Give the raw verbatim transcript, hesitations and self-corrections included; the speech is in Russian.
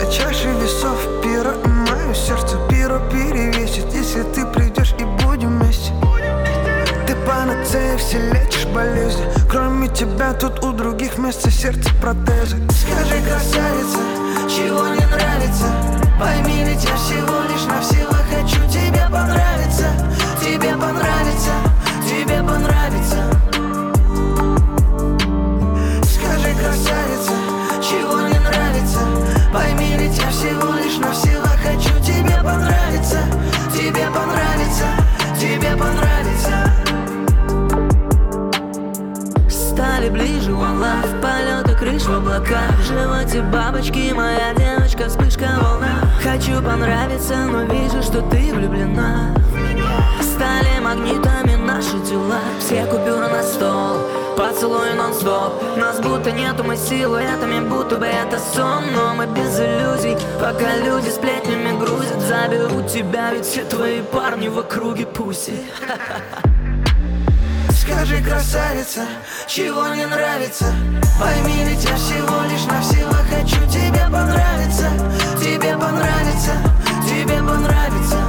чаше весов пира, мое сердце пиро перевесит, если ты придешь и будем вместе. Ты панацея, все лечишь болезни. Кроме тебя тут у других вместо сердца протезы. Скажи, красавица, чего не нравится? Пойми, ведь я всего лишь навсего хочу тебе понравиться. Тебе понравится, тебе понравится. Скажи, красавица, чего не нравится? Пойми, ведь я всего лишь навсего хочу тебе понравиться. Тебе понравится, тебе понравится. Стали ближе, one love, полеты крыш в облаках. В животе бабочки, моя девочка, вспышка волна. Хочу понравиться, но вижу, что ты влюблена. Стали магнитами наши тела. Все купюры на стол, поцелуй нон-стоп. Нас будто нету, мы силуэтами, будто бы это сон. Но мы без иллюзий, пока люди сплетнями грузят. Заберу тебя, ведь все твои парни в округе пуси. Скажи, красавица, чего не нравится? Пойми, ведь я всего лишь навсего хочу тебе понравиться. Тебе понравится, тебе понравится.